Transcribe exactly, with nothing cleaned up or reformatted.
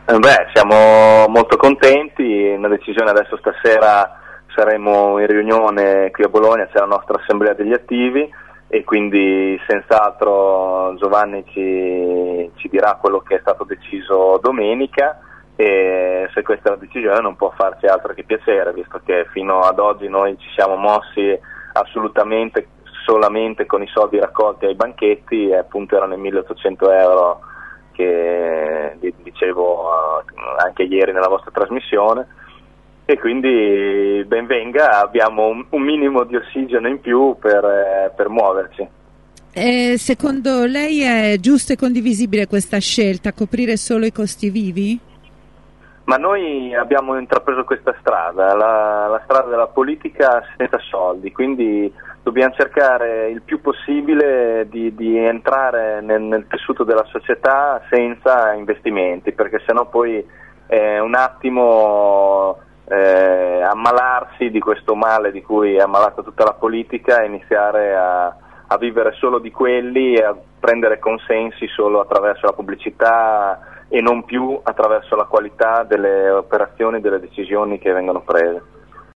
Eh beh, siamo molto contenti, una decisione adesso stasera saremo in riunione qui a Bologna, c'è la nostra assemblea degli attivi e quindi senz'altro Giovanni ci, ci dirà quello che è stato deciso domenica e se questa è la decisione non può farci altro che piacere, visto che fino ad oggi noi ci siamo mossi assolutamente solamente con i soldi raccolti ai banchetti e appunto erano i milleottocento euro che dicevo anche ieri nella vostra trasmissione e quindi ben venga, abbiamo un, un minimo di ossigeno in più per, per muoverci. Eh, secondo lei è giusta e condivisibile questa scelta, coprire solo i costi vivi? Ma noi abbiamo intrapreso questa strada, la, la strada della politica senza soldi, quindi dobbiamo cercare il più possibile di, di entrare nel, nel tessuto della società senza investimenti, perché sennò poi è un attimo eh, ammalarsi di questo male di cui è ammalata tutta la politica e iniziare a, a vivere solo di quelli e a prendere consensi solo attraverso la pubblicità e non più attraverso la qualità delle operazioni e delle decisioni che vengono prese.